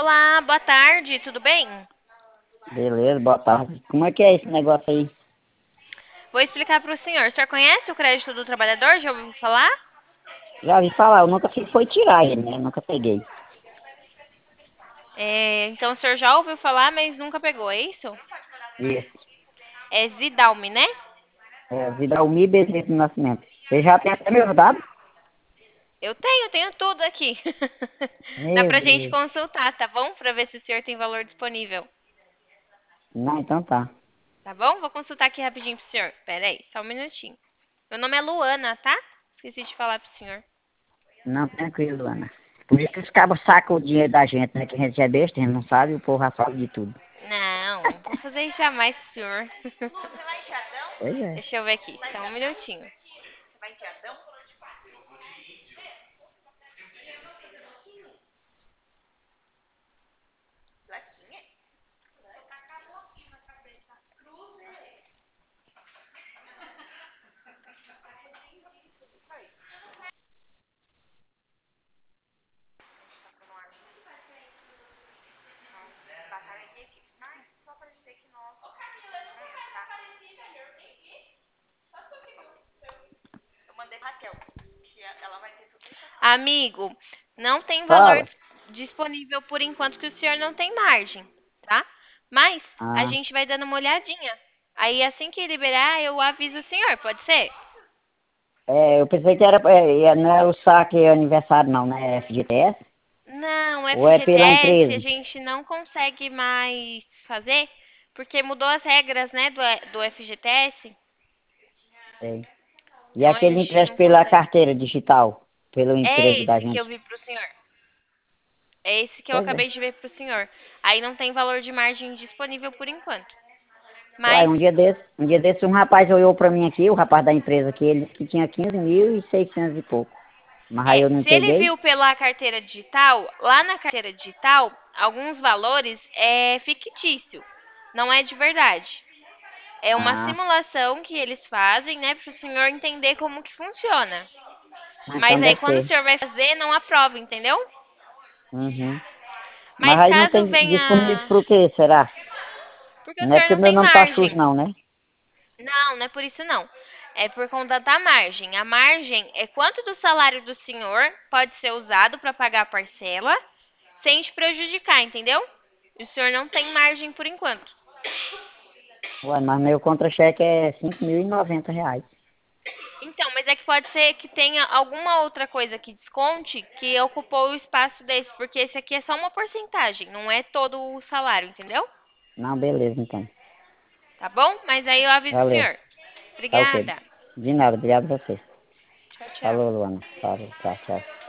Olá, boa tarde, tudo bem? Beleza, boa tarde. Como é que é esse negócio aí? Vou explicar para o senhor. O senhor conhece o crédito do trabalhador? Já ouviu falar? Já vi falar, eu nunca fiz foi tirar ele, né? Eu nunca peguei. Então o senhor já ouviu falar, mas nunca pegou, é isso? Isso. É Zidalme, né? É, Vidalmi Bezerra do Nascimento. Você já tem até meus dados? Eu tenho tudo aqui. Dá Meu pra gente Deus. consultar, tá bom? Pra ver se o senhor tem valor disponível. Não, então tá. Tá bom? Vou consultar aqui rapidinho pro senhor. Pera aí, só um minutinho. Meu nome é Luana, tá? Esqueci de falar pro senhor. Não, tranquilo, Ana. Por isso que os cabos sacam o dinheiro da gente, né? Que a gente é besta, a gente não sabe, o povo já sabe de tudo. Não, vou fazer isso jamais pro senhor. Pois é. Deixa eu ver aqui, só um minutinho. Amigo, não tem valor Fala. disponível por enquanto que o senhor não tem margem, tá? Mas a Ah, gente vai dando uma olhadinha. Aí assim que liberar, eu aviso o senhor, pode ser? eu pensei que era, não era o saque aniversário não, né? É FGTS? Não, Ou é pela FGTS a empresa? gente não consegue mais fazer porque mudou as regras, né, do FGTS. Sei. E Então a aquele gente empréstimo não pela consegue. carteira digital, pelo É emprego da esse que gente. eu vi pro senhor. É esse que eu Pois é. acabei de ver pro senhor. Aí não tem valor de margem disponível por enquanto. Uai, Mas um dia desse um rapaz olhou pra mim aqui, o rapaz da empresa aqui, ele disse que tinha 15.600 e pouco. Mas aí eu não Se ele peguei. viu pela carteira digital, lá na carteira digital, alguns valores é fictício, não é de verdade. É uma Ah, simulação que eles fazem, né, para o senhor entender como que funciona. então Mas aí deve quando o ser. senhor vai fazer, não aprova, entendeu? Uhum. Mas Mas aí não caso tem disponível venha. pro quê, será? Porque o Não é senhor porque não meu tem nome tá sujo margem. não, né? Não, não é por isso não. É por conta da margem. A margem é quanto do salário do senhor pode ser usado para pagar a parcela sem te prejudicar, entendeu? E o senhor não tem margem por enquanto. Uai, mas meu contra-cheque é R$ 5.090. Então, mas é que pode ser que tenha alguma outra coisa que desconte que ocupou o espaço desse, porque esse aqui é só uma porcentagem, não é todo o salário, entendeu? Não, beleza então. Tá bom? Mas aí eu aviso o Valeu. senhor. Tá ok. Obrigada. De nada, obrigado a você. Tchau, tchau. Falou, Luana. Falou, tchau, tchau.